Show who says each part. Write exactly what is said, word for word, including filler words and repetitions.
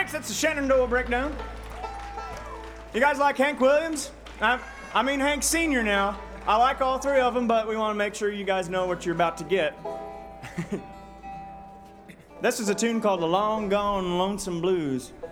Speaker 1: Next, it's the Shenandoah Breakdown. You guys like Hank Williams? I, I mean Hank Senior now. I like all three of them, but we want to make sure you guys know what you're about to get. This is a tune called The Long Gone Lonesome Blues.